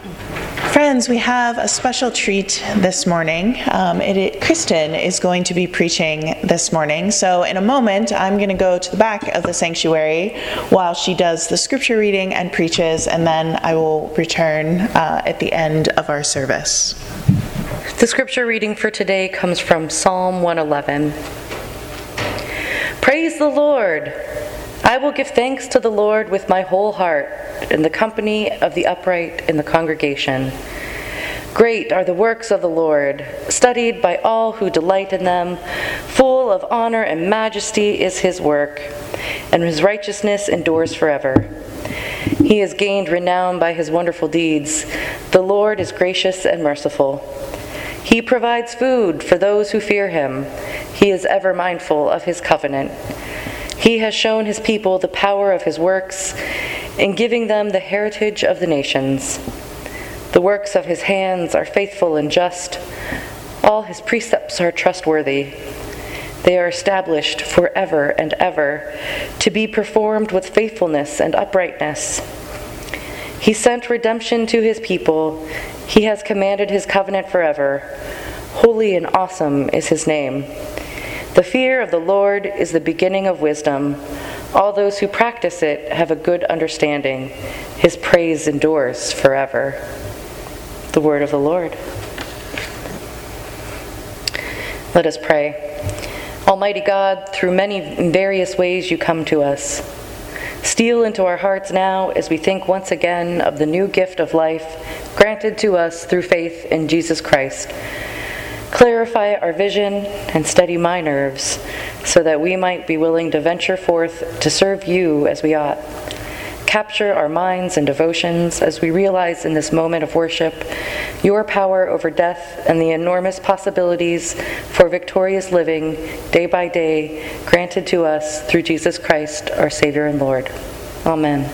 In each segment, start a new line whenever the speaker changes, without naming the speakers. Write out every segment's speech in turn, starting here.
Friends, we have a special treat this morning. Kristen is going to be preaching this morning, so in a moment I'm going to go to the back of the sanctuary while she does the scripture reading and preaches, and then I will return at the end of our service.
The scripture reading for today comes from Psalm 111. Praise the Lord! I will give thanks to the Lord with my whole heart, in the company of the upright in the congregation. Great are the works of the Lord, studied by all who delight in them. Full of honor and majesty is his work, and his righteousness endures forever. He has gained renown by his wonderful deeds. The Lord is gracious and merciful. He provides food for those who fear him. He is ever mindful of his covenant. He has shown his people the power of his works in giving them the heritage of the nations. The works of his hands are faithful and just. All his precepts are trustworthy. They are established forever and ever, to be performed with faithfulness and uprightness. He sent redemption to his people. He has commanded his covenant forever. Holy and awesome is his name. The fear of the Lord is the beginning of wisdom. All those who practice it have a good understanding. His praise endures forever. The word of the Lord. Let us pray. Almighty God, through many and various ways you come to us. Steal into our hearts now as we think once again of the new gift of life granted to us through faith in Jesus Christ. Clarify our vision and steady my nerves so that we might be willing to venture forth to serve you as we ought. Capture our minds and devotions as we realize in this moment of worship your power over death and the enormous possibilities for victorious living day by day granted to us through Jesus Christ, our Savior and Lord. Amen.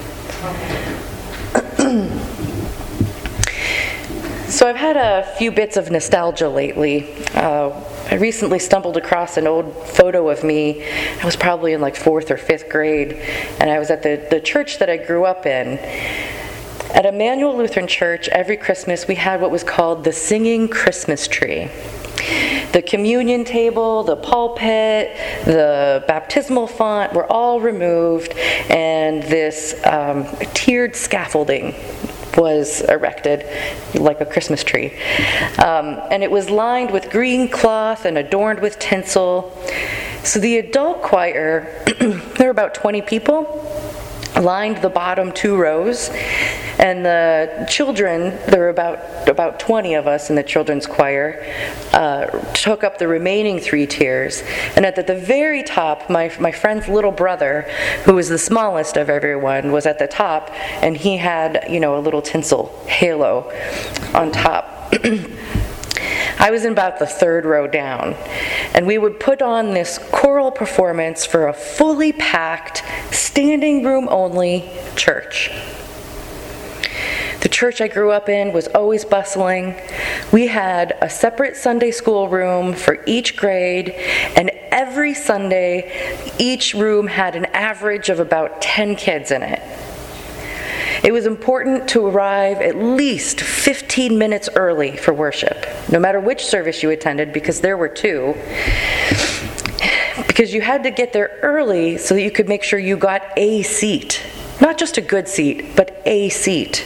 So I've had a few bits of nostalgia lately. I recently stumbled across an old photo of me. I was probably in like 4th or 5th grade, and I was at the church that I grew up in. At Emmanuel Lutheran Church, every Christmas we had what was called the singing Christmas tree. The communion table, the pulpit, the baptismal font were all removed, and this tiered scaffolding was erected like a Christmas tree. And it was lined with green cloth and adorned with tinsel. So the adult choir, there were about 20 people, lined the bottom 2 rows, and the children, there were about 20 of us in the children's choir, took up the remaining 3 tiers. And at the very top, my friend's little brother, who was the smallest of everyone, was at the top, and he had, a little tinsel halo on top. I was in about the 3rd row down, and we would put on this choral performance for a fully packed, standing room only church. The church I grew up in was always bustling. We had a separate Sunday school room for each grade, and every Sunday, each room had an average of about 10 kids in it. It was important to arrive at least 15 minutes early for worship, no matter which service you attended, because there were 2. Because you had to get there early so that you could make sure you got a seat. Not just a good seat, but a seat.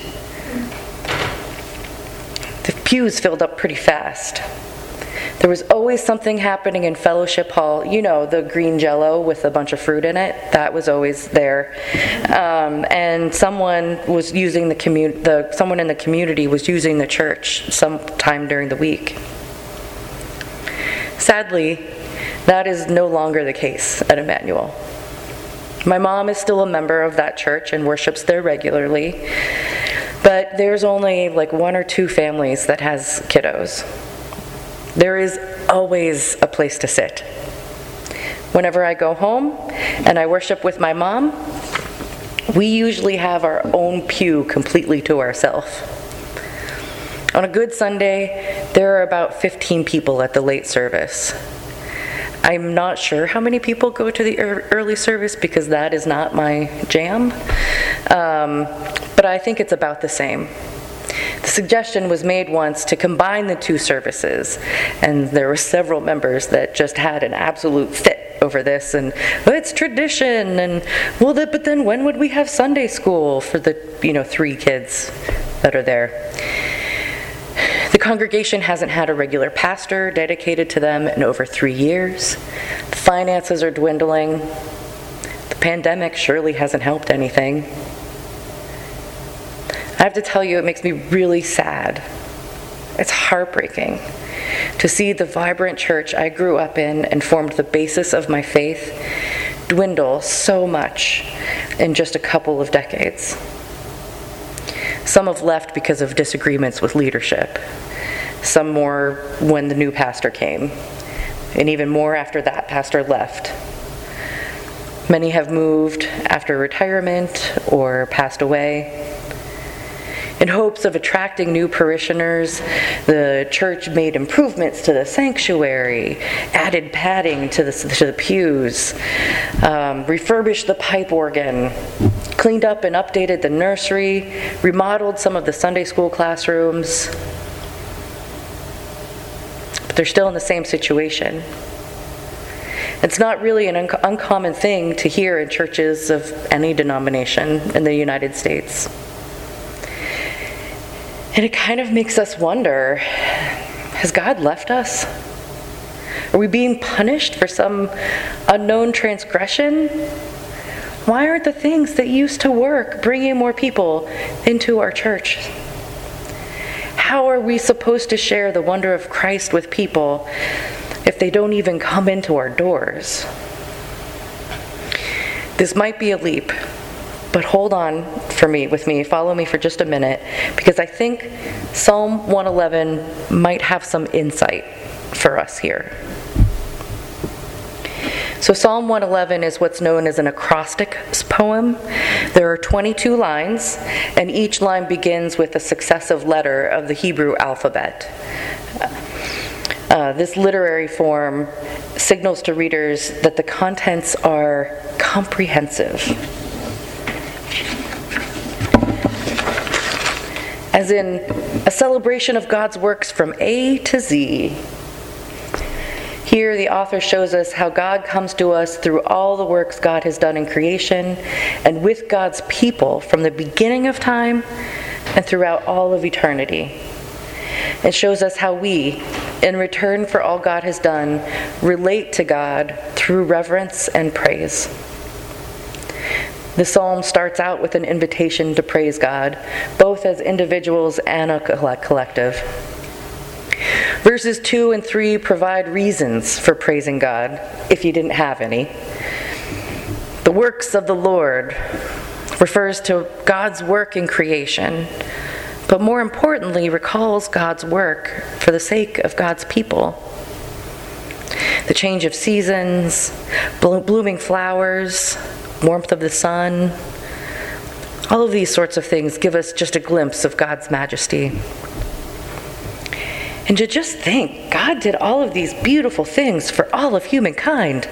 The pews filled up pretty fast. There was always something happening in fellowship hall. The green Jell-O with a bunch of fruit in it. That was always there. And someone was using someone in the community was using the church sometime during the week. Sadly, that is no longer the case at Emmanuel. My mom is still a member of that church and worships there regularly, but there's only like 1 or 2 families that has kiddos. There is always a place to sit. Whenever I go home and I worship with my mom, we usually have our own pew completely to ourselves. On a good Sunday, there are about 15 people at the late service. I'm not sure how many people go to the early service because that is not my jam, but I think it's about the same. The suggestion was made once to combine the two services, and there were several members that just had an absolute fit over this, and it's tradition, and but then when would we have Sunday school for the 3 kids that are there? The congregation hasn't had a regular pastor dedicated to them in over 3 years. The finances are dwindling. The pandemic surely hasn't helped anything. I have to tell you, it makes me really sad. It's heartbreaking to see the vibrant church I grew up in and formed the basis of my faith dwindle so much in just a couple of decades. Some have left because of disagreements with leadership. Some more when the new pastor came, and even more after that pastor left. Many have moved after retirement or passed away. In hopes of attracting new parishioners, the church made improvements to the sanctuary, added padding to the pews, refurbished the pipe organ, cleaned up and updated the nursery, remodeled some of the Sunday school classrooms. But they're still in the same situation. It's not really an uncommon thing to hear in churches of any denomination in the United States. And it kind of makes us wonder, has God left us? Are we being punished for some unknown transgression? Why aren't the things that used to work bringing more people into our church? How are we supposed to share the wonder of Christ with people if they don't even come into our doors? This might be a leap, but hold on with me, follow me for just a minute, because I think Psalm 111 might have some insight for us here. So Psalm 111 is what's known as an acrostic poem. There are 22 lines, and each line begins with a successive letter of the Hebrew alphabet. This literary form signals to readers that the contents are comprehensive. As in a celebration of God's works from A to Z. Here, the author shows us how God comes to us through all the works God has done in creation and with God's people from the beginning of time and throughout all of eternity. It shows us how we, in return for all God has done, relate to God through reverence and praise. The psalm starts out with an invitation to praise God, both as individuals and a collective. Verses 2 and 3 provide reasons for praising God, if you didn't have any. The works of the Lord refers to God's work in creation, but more importantly, recalls God's work for the sake of God's people. The change of seasons, blooming flowers, warmth of the sun, all of these sorts of things give us just a glimpse of God's majesty. And to just think, God did all of these beautiful things for all of humankind.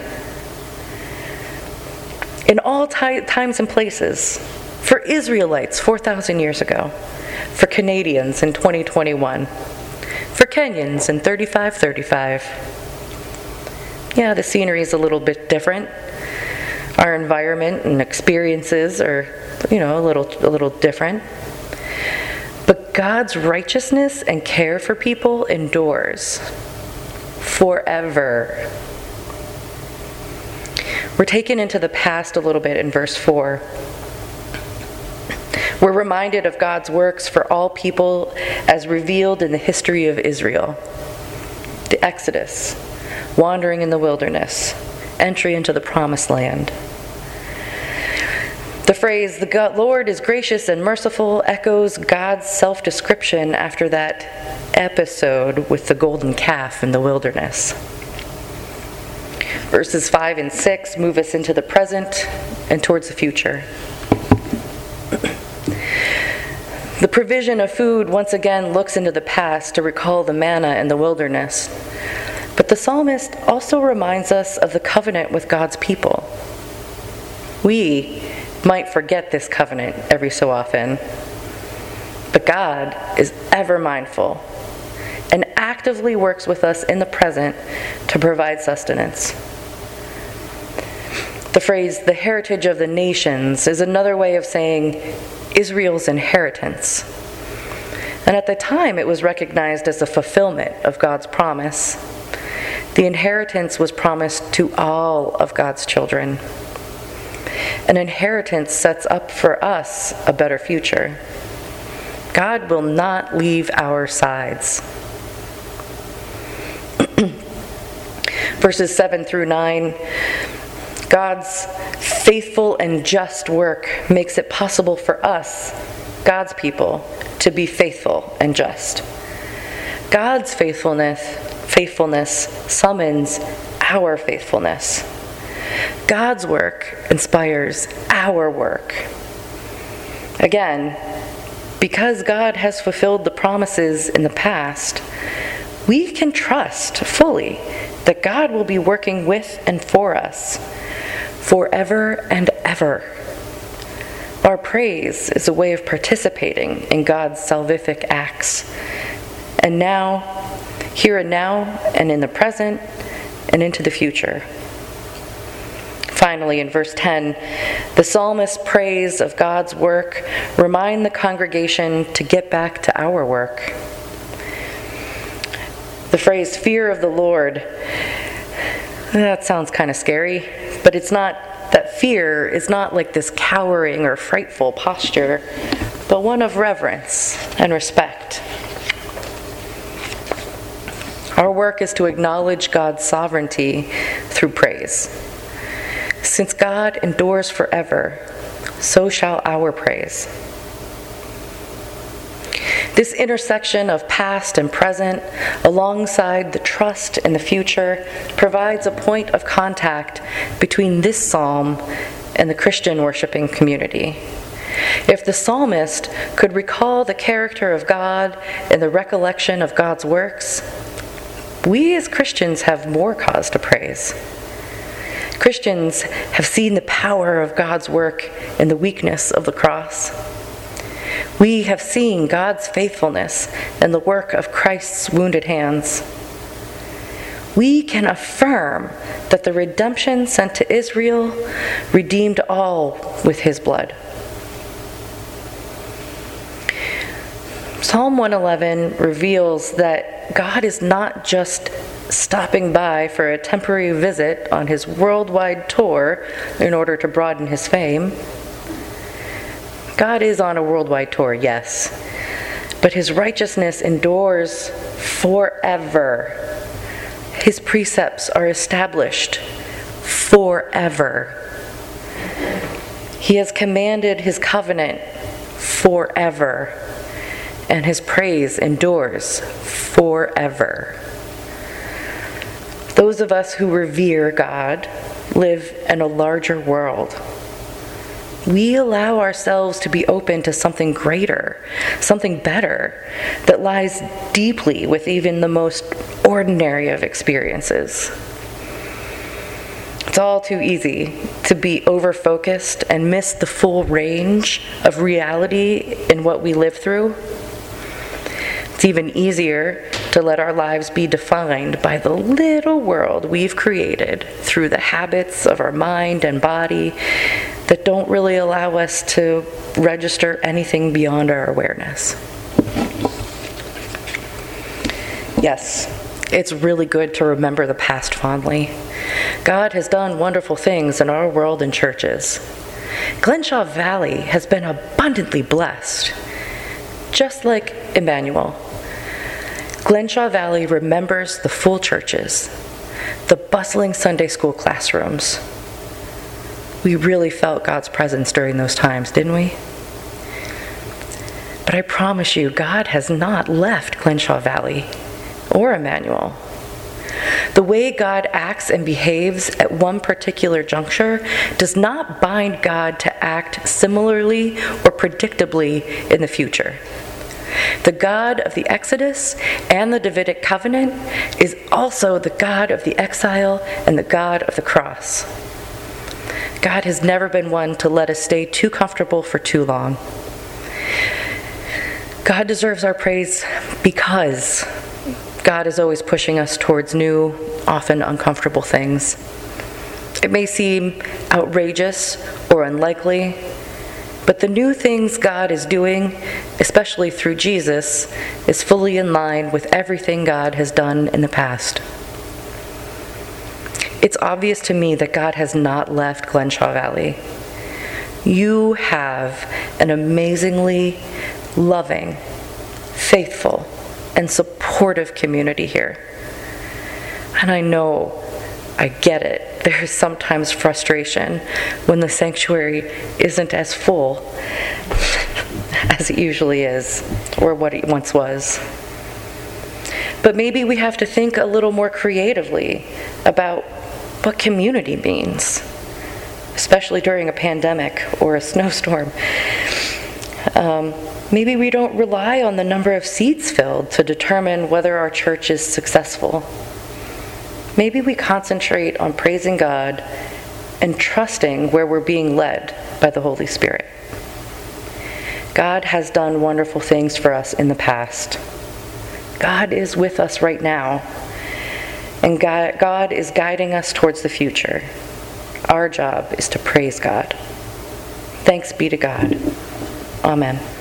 In all times and places. For Israelites 4,000 years ago. For Canadians in 2021. For Kenyans in 3535. Yeah, the scenery is a little bit different. Our environment and experiences are, a little different. But God's righteousness and care for people endures forever. We're taken into the past a little bit in verse 4. We're reminded of God's works for all people as revealed in the history of Israel. The Exodus, wandering in the wilderness, entry into the promised land. The phrase, "The Lord is gracious and merciful," echoes God's self-description after that episode with the golden calf in the wilderness. Verses 5 and 6 move us into the present and towards the future. The provision of food once again looks into the past to recall the manna in the wilderness. But the psalmist also reminds us of the covenant with God's people. We might forget this covenant every so often. but God is ever mindful and actively works with us in the present to provide sustenance. The phrase, the heritage of the nations, is another way of saying Israel's inheritance. And at the time, it was recognized as a fulfillment of God's promise. The inheritance was promised to all of God's children. An inheritance sets up for us a better future. God will not leave our sides. Verses 7 through 9, God's faithful and just work makes it possible for us, God's people, to be faithful and just. God's faithfulness summons our faithfulness. God's work inspires our work. Again, because God has fulfilled the promises in the past, we can trust fully that God will be working with and for us forever and ever. Our praise is a way of participating in God's salvific acts. And now, here and now, and in the present, and into the future. Finally, in verse 10, the psalmist's praise of God's work remind the congregation to get back to our work. The phrase, fear of the Lord, that sounds kind of scary, but it's not. That fear is not like this cowering or frightful posture, but one of reverence and respect. Our work is to acknowledge God's sovereignty through praise. Since God endures forever, so shall our praise. This intersection of past and present, alongside the trust in the future, provides a point of contact between this psalm and the Christian worshiping community. If the psalmist could recall the character of God and the recollection of God's works, we as Christians have more cause to praise. Christians have seen the power of God's work in the weakness of the cross. We have seen God's faithfulness in the work of Christ's wounded hands. We can affirm that the redemption sent to Israel redeemed all with his blood. Psalm 111 reveals that God is not just stopping by for a temporary visit on his worldwide tour in order to broaden his fame. God is on a worldwide tour, yes, but his righteousness endures forever. His precepts are established forever. He has commanded his covenant forever, and his praise endures forever. Those of us who revere God live in a larger world. We allow ourselves to be open to something greater, something better, that lies deeply with even the most ordinary of experiences. It's all too easy to be over-focused and miss the full range of reality in what we live through. It's even easier to let our lives be defined by the little world we've created through the habits of our mind and body that don't really allow us to register anything beyond our awareness. Yes, it's really good to remember the past fondly. God has done wonderful things in our world and churches. Glenshaw Valley has been abundantly blessed, just like Emmanuel. Glenshaw Valley remembers the full churches, the bustling Sunday school classrooms. We really felt God's presence during those times, didn't we? But I promise you, God has not left Glenshaw Valley or Emmanuel. The way God acts and behaves at one particular juncture does not bind God to act similarly or predictably in the future. The God of the Exodus and the Davidic covenant is also the God of the exile and the God of the cross. God has never been one to let us stay too comfortable for too long. God deserves our praise because God is always pushing us towards new, often uncomfortable things. It may seem outrageous or unlikely, but the new things God is doing, especially through Jesus, is fully in line with everything God has done in the past. It's obvious to me that God has not left Glenshaw Valley. You have an amazingly loving, faithful, and supportive community here. And I get it. There's sometimes frustration when the sanctuary isn't as full as it usually is, or what it once was. But maybe we have to think a little more creatively about what community means, especially during a pandemic or a snowstorm. Maybe we don't rely on the number of seats filled to determine whether our church is successful. Maybe we concentrate on praising God and trusting where we're being led by the Holy Spirit. God has done wonderful things for us in the past. God is with us right now. And God is guiding us towards the future. Our job is to praise God. Thanks be to God. Amen.